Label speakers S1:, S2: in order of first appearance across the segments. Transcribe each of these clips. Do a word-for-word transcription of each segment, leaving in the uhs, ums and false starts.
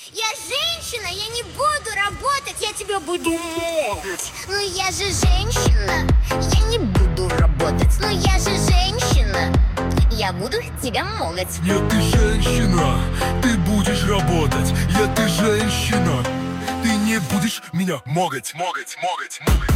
S1: Я женщина, я не буду работать, я тебя буду могать. Ну я же женщина, я не буду работать. Ну я же женщина, я буду тебя могать.
S2: Нет, ты женщина, ты будешь работать. Я ты женщина, ты не будешь меня могать, могать, могать, могать.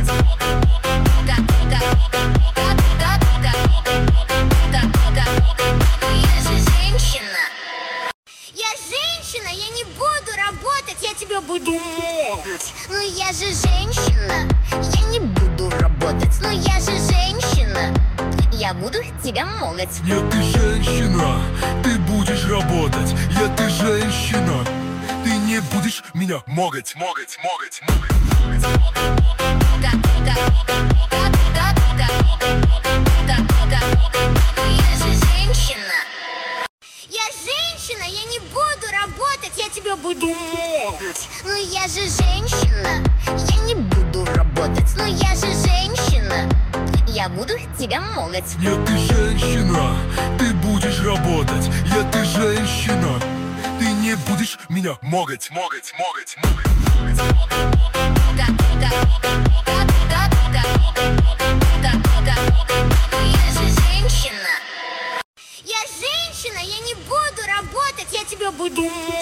S1: Я же женщина. Я женщина, я не буду работать, я тебя буду могать. Ну я же женщина, я не буду работать. Ну я же женщина, я буду тебя могать.
S2: Нет, ты женщина, ты будешь работать. Я ты женщина, ты не будешь меня могать, могать, могать, могать.
S1: Я же женщина. Я женщина, я не буду работать, я тебя буду могать. Ну я же женщина, я не буду работать. Ну я же женщина, я буду тебя могать.
S2: Нет, ты женщина, ты будешь работать. Я ты женщина, ты не будешь меня могать, могать, могать, могать.
S1: Я же женщина. Я женщина, я не буду работать, я тебя буду могать.